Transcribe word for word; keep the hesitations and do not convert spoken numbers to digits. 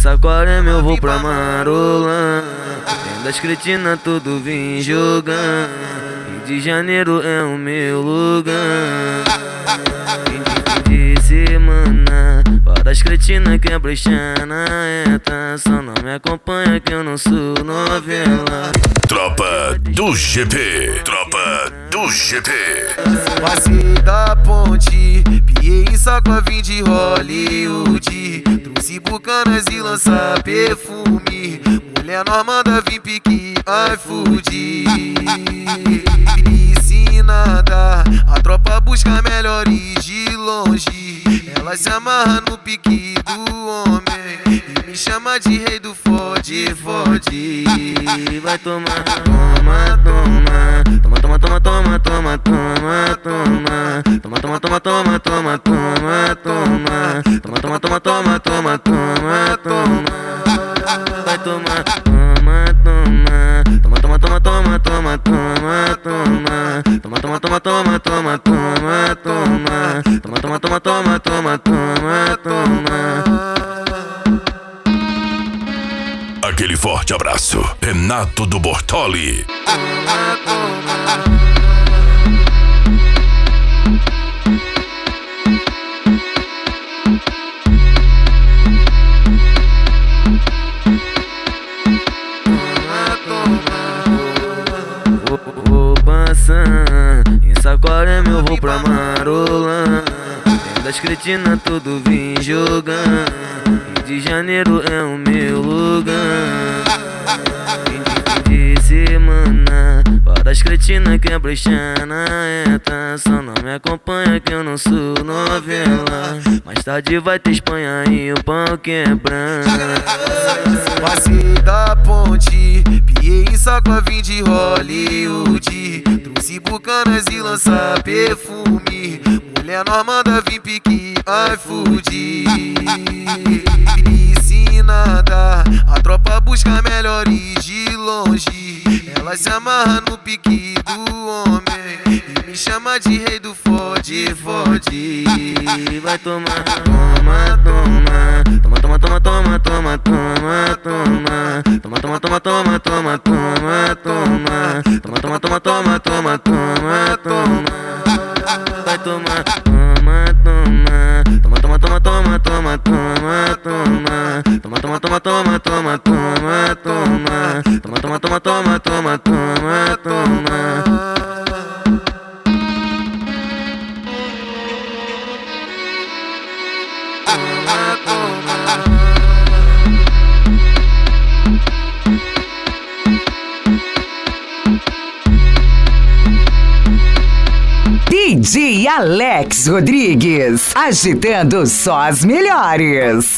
Saquarema eu vou pra Marolã, tem das cretinas tudo vim jogar. Rio de Janeiro é o meu lugar. Fim de semana, para as cretinas que é brechar na eta. Só não me acompanha que eu não sou novela. Tropa do G P, Tropa do G P. Passei da ponte, piei em Saquarema, vim de Hollywood. Trouxe bucanas e lança perfume. Mulher normanda, vim pique iFood. Piscinada, a tropa busca melhores de longe. Ela se amarra no pique do homem e me chama de rei do fode, fode. Vai tomar, toma, toma. Toma, toma, toma, toma, toma, toma, toma. Toma, toma, toma, toma, toma, toma, toma. Toma, toma, toma, toma, toma, toma, toma. Vai tomar, toma, toma. Toma, toma, toma, toma, toma, toma, toma. Toma, toma, toma, toma, toma, toma, toma. Toma, toma, toma, toma, toma, toma, toma. Aquele forte abraço, Renato do Bortoli. Vou passar em Saquarema eu vou pra Marolã, tem das cretinas tudo vim jogar. Rio de Janeiro é o meu lugar. Fim de semana, para as cretinas que é brechar na eta. Só não me acompanha que eu não sou novela. Mais tarde vai ter Espanha e o pau quebrar. Passei da ponte, piei em Saquarema, vim de Hollywood. Trouxe bucanas e lança perfume. Mulher normanda, vim pique iFood. Piscinada, a tropa busca melhores de longe. Ela se amarra no pique do homem e me chama de rei do fode, fode. Vai tomar, toma, toma. Toma, toma, toma, toma, toma, toma, toma. Toma, toma, toma, toma, toma, toma, toma. Toma, toma, toma, toma, toma, toma, toma. Vai tomar, toma, toma. Toma, toma, toma, toma, toma, toma, toma. Toma, toma, toma, toma, toma, toma, toma. Toma, toma, toma, toma, toma, toma, toma. D J Alex Rodrigues, agitando só as melhores.